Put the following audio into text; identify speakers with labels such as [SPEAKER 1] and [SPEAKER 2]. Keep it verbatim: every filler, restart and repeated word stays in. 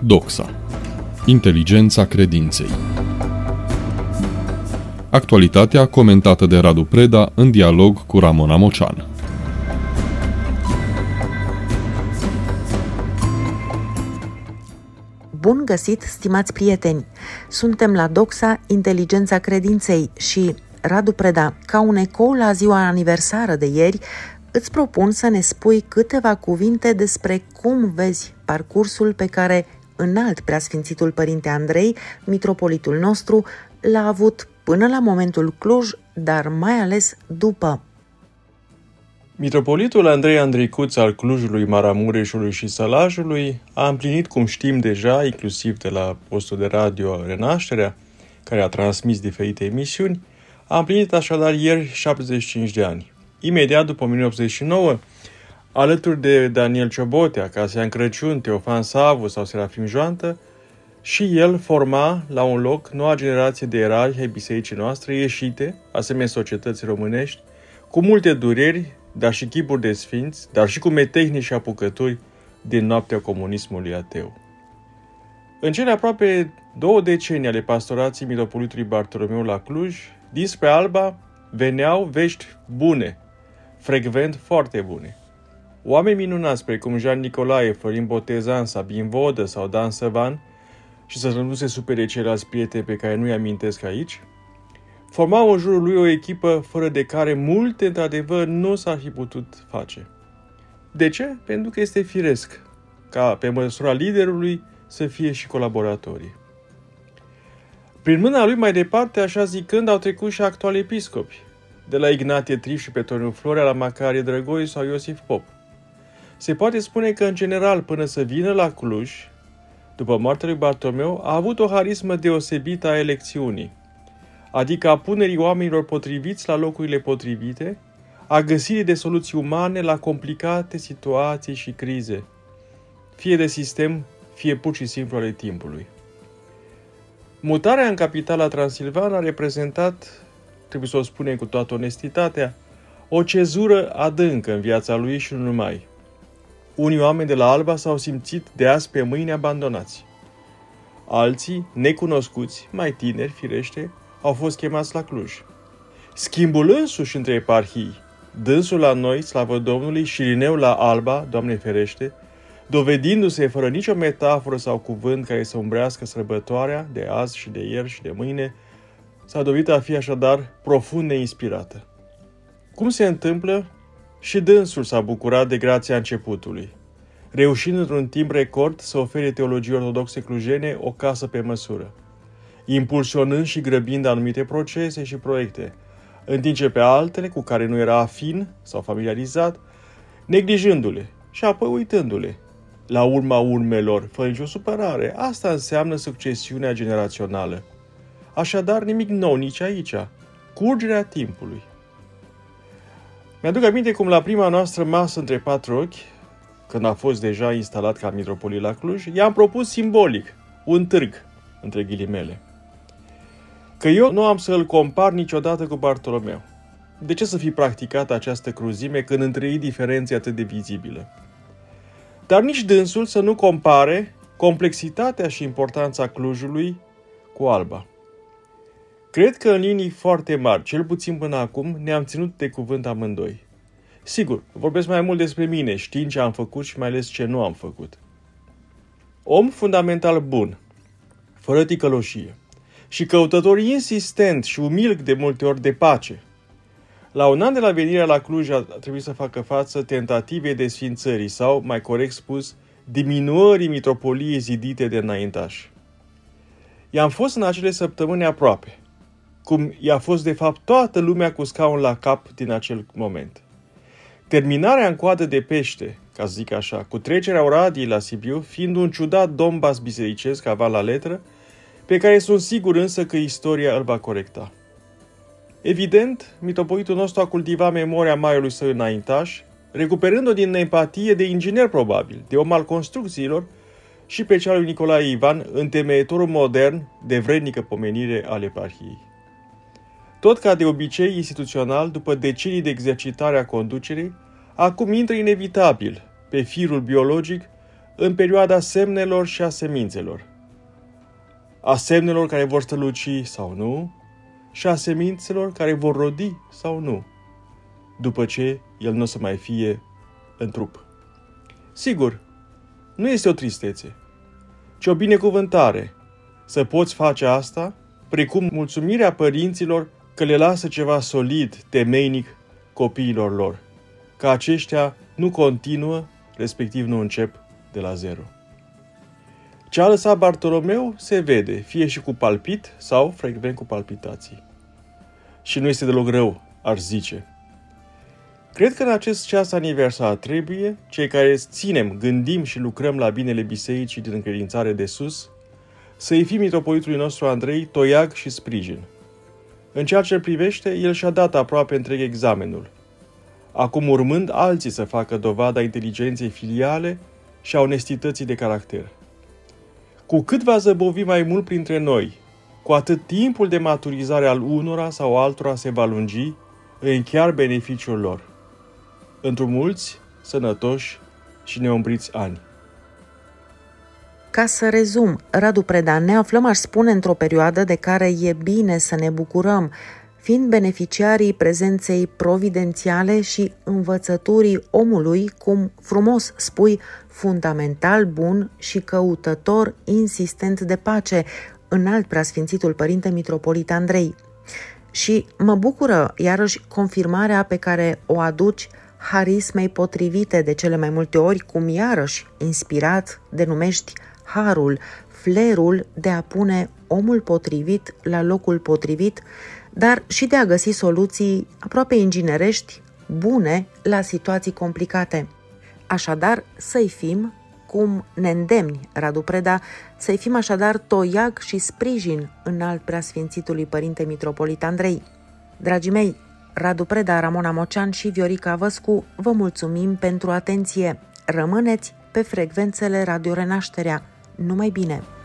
[SPEAKER 1] Doxa. Inteligența credinței. Actualitatea comentată de Radu Preda în dialog cu Ramona Mocean.
[SPEAKER 2] Bun găsit, stimați prieteni! Suntem la Doxa, Inteligența credinței și, Radu Preda, ca un ecou la ziua aniversară de ieri, îți propun să ne spui câteva cuvinte despre cum vezi parcursul pe care înalt preasfințitul Părinte Andrei, mitropolitul nostru, l-a avut până la momentul Cluj, dar mai ales după.
[SPEAKER 3] Mitropolitul Andrei Andreicuț al Clujului, Maramureșului și Sălajului a împlinit, cum știm deja, inclusiv de la postul de radio Renașterea, care a transmis diferite emisiuni, a împlinit așadar ieri șaptezeci și cinci de ani. Imediat după o mie nouă sute optzeci și nouă, alături de Daniel Ciobotea, Casian Crăciun, Teofan Savu sau Serafim Joantă, și el forma la un loc noua generație de erarhi ai bisericii noastre ieșite, asemenea societății românești, cu multe dureri, dar și chipuri de sfinți, dar și cu metehnici și apucături din noaptea comunismului ateu. În cele aproape două decenii ale pastorației mitropolitului Bartolomeu la Cluj, dinspre Alba veneau vești bune, frecvent foarte bune. Oameni minunați precum Jean Nicolae, Florin Botezan, Sabin Vodă sau Dan Săvan, și să nu se supere ceilalți prieteni pe care nu-i amintesc aici, formau în jurul lui o echipă fără de care multe, într-adevăr, nu s-ar fi putut face. De ce? Pentru că este firesc ca, pe măsura liderului, să fie și colaboratorii. Prin mâna lui, mai departe, așa zicând, au trecut și actuali episcopi, de la Ignatie Trif și Petroniu Florea la Macarie Drăgoi sau Iosif Pop. Se poate spune că, în general, până să vină la Cluj, după moartea lui Bartolomeu, a avut o harismă deosebită a elecțiunii, adică a punerii oamenilor potriviți la locurile potrivite, a găsirii de soluții umane la complicate situații și crize, fie de sistem, fie pur și simplu ale timpului. Mutarea în capitala transilvană a reprezentat, trebuie să o spunem cu toată onestitatea, o cezură adâncă în viața lui și nu numai. Unii oameni de la Alba s-au simțit de azi pe mâine abandonați. Alții, necunoscuți, mai tineri, firește, au fost chemați la Cluj. Schimbul însuși între eparhii, dânsul la noi, slavă Domnului, și Irineu la Alba, Doamne ferește, dovedindu-se fără nicio metaforă sau cuvânt care să umbrească sărbătoarea de azi și de ieri și de mâine, s-a dovedit a fi așadar profund neinspirată. Cum se întâmplă? Și dânsul s-a bucurat de grația începutului, reușind într-un timp record să ofere teologiei ortodoxe clujene o casă pe măsură, impulsionând și grăbind anumite procese și proiecte, în timp ce pe altele cu care nu era afin sau familiarizat, neglijându-le și apoi uitându-le. La urma urmelor, fără nicio supărare, asta înseamnă succesiunea generațională. Așadar, nimic nou nici aici, curgerea timpului. Mi-aduc aminte cum la prima noastră masă între patru ochi, când a fost deja instalat ca mitropolit la Cluj, i-am propus simbolic un târg, între ghilimele. Că eu nu am să îl compar niciodată cu Bartolomeu. De ce să fi practicat această cruzime când între ei diferența e atât de vizibilă? Dar nici dânsul să nu compare complexitatea și importanța Clujului cu Alba. Cred că în linii foarte mari, cel puțin până acum, ne-am ținut de cuvânt amândoi. Sigur, vorbesc mai mult despre mine, știind ce am făcut și mai ales ce nu am făcut. Om fundamental bun, fără ticăloșie, și căutător insistent și umil de multe ori de pace. La un an de la venirea la Cluj a trebuit să facă față tentativei de sfințării sau, mai corect spus, diminuării mitropoliei zidite de înaintași. I-am fost în acele săptămâni aproape, cum i-a fost de fapt toată lumea cu scaun la cap din acel moment. Terminarea în coadă de pește, ca să zic așa, cu trecerea Oradiei la Sibiu, fiind un ciudat dombas bisericesc aval la letră, pe care sunt sigur însă că istoria îl va corecta. Evident, mitropolitul nostru a cultivat memoria maiului său înaintaș, recuperând-o din empatie de inginer probabil, de om al construcțiilor, și pe cea lui Nicolae Ivan, întemeietorul modern de vrednică pomenire al eparhiei. Tot ca de obicei instituțional, după decenii de exercitare a conducerii, acum intră inevitabil pe firul biologic în perioada semnelor și a semințelor. A semnelor care vor străluci sau nu și a semințelor care vor rodi sau nu, după ce el nu o să mai fie în trup. Sigur, nu este o tristețe, ci o binecuvântare să poți face asta, precum mulțumirea părinților că le lasă ceva solid, temeinic copiilor lor, că aceștia nu continuă, respectiv nu încep de la zero. Ce a lăsat Bartolomeu se vede, fie și cu palpit sau frecvent cu palpitații. Și nu este deloc rău, aș zice. Cred că în acest ceas aniversar trebuie, cei care ținem, gândim și lucrăm la binele bisericii din încredințare de sus, să-i fim mitropolitului nostru Andrei toiag și sprijin. În ceea ce îl privește, el și-a dat aproape întreg examenul, acum urmând alții să facă dovada inteligenței filiale și a onestității de caracter. Cu cât va zăbovi mai mult printre noi, cu atât timpul de maturizare al unora sau altora se va lungi în chiar beneficiul lor. Într-un mulți, sănătoși și neumbriți ani.
[SPEAKER 2] Ca să rezum, Radu Preda, ne aflăm, aș spune, într-o perioadă de care e bine să ne bucurăm, fiind beneficiarii prezenței providențiale și învățăturii omului, cum frumos spui, fundamental bun și căutător insistent de pace, înalt preasfințitul Părinte Mitropolit Andrei. Și mă bucură, iarăși, confirmarea pe care o aduci harismei potrivite de cele mai multe ori, cum iarăși, inspirat, denumești harul, flerul de a pune omul potrivit la locul potrivit, dar și de a găsi soluții aproape inginerești, bune, la situații complicate. Așadar, să-i fim, cum ne îndemni, Radu Preda, să-i fim așadar toiag și sprijin înalt preasfințitului Părinte Mitropolit Andrei. Dragii mei, Radu Preda, Ramona Mocean și Viorica Văscu, vă mulțumim pentru atenție. Rămâneți pe frecvențele Radio Renașterea. Numai bine!